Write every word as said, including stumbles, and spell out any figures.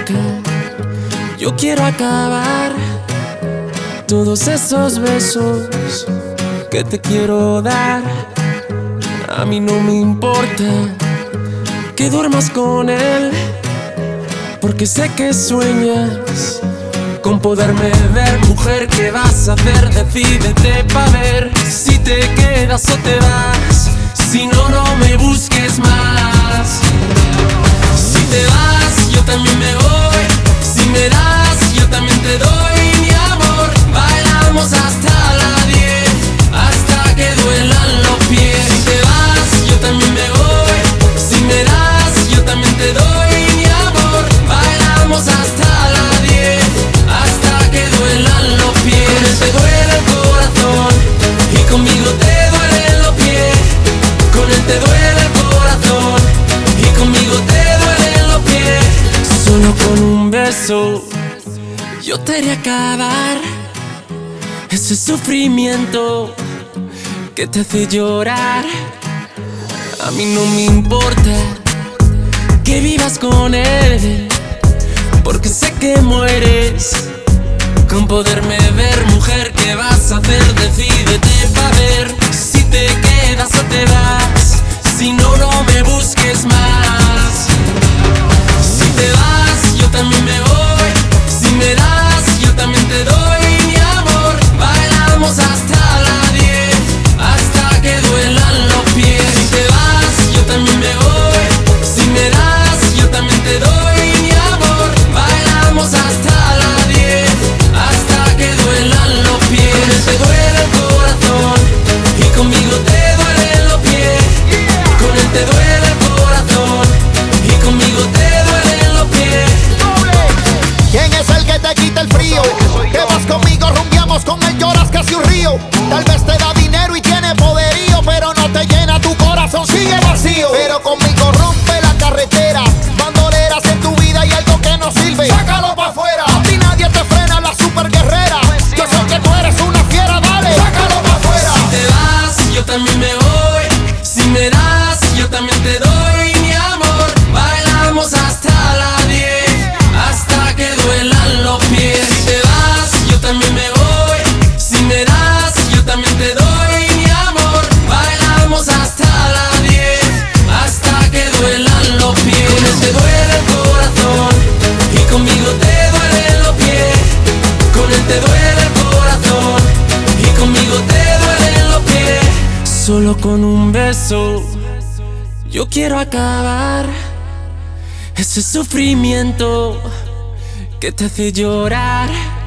importa. Yo quiero acabar todos esos besos que te quiero dar. A mí no me importa que duermas con él, porque sé que sueñas con poderme ver. Mujer, ¿qué vas a hacer? Decídete pa' ver si te quedas o te vas. Si no, no me busques más. Si te vas, yo también me voy. Si me das, yo también te doy mi amor. Bailamos hasta las diez, hasta que duelan los pies. Si te vas, yo también me voy. Si me das, yo también te doy mi amor. Bailamos hasta las diez, hasta que duelan los pies. Con él te duele el corazón y conmigo te duelen los pies. Con él te duele el corazón y conmigo te duelen los pies. Solo con un beso yo te haré acabar ese sufrimiento que te hace llorar. A mí no me importa que vivas con él, porque sé que mueres con poderme ver. Mujer, ¿qué vas a hacer? Decídete pa' ver si te quedas o te vas. Si no, no me busques más. Si te vas, yo también me voy. Si me das, yo también te doy mi amor. Bailamos hasta las diez, hasta que duelan los pies. Si te vas, yo también me voy. Si me das, yo también te doy mi amor. Bailamos hasta las diez, hasta que duelan los pies. Con él te duele el corazón y conmigo te duelen los pies. Con él te duele el corazón y conmigo te duelen los pies. ¿Quién es el que te quita el frío? Que vas conmigo, rumbiamos, con él lloras casi un río. Tal vez te da dinero y tiene poderío, pero no te llena, tu corazón sigue vacío. Pero conmigo rompe la carretera, bandoleras en tu vida y algo que no sirve, sácalo pa' afuera. A ti nadie te frena, la super guerrera. Yo sé que tú eres una fiera, dale, sácalo pa' afuera. Si te vas, yo también me voy. Si me das, yo también te doy mi amor. Bailamos hasta las diez, hasta que duelan los pies. Si te vas, yo también me voy. Si me das, yo también te doy mi amor. Bailamos hasta las diez, hasta que duelan los pies. Con él te duele el corazón y conmigo te duelen los pies. Con él te duele el corazón y conmigo te duelen los pies. Solo con un beso yo quiero acabar ese sufrimiento que te hace llorar.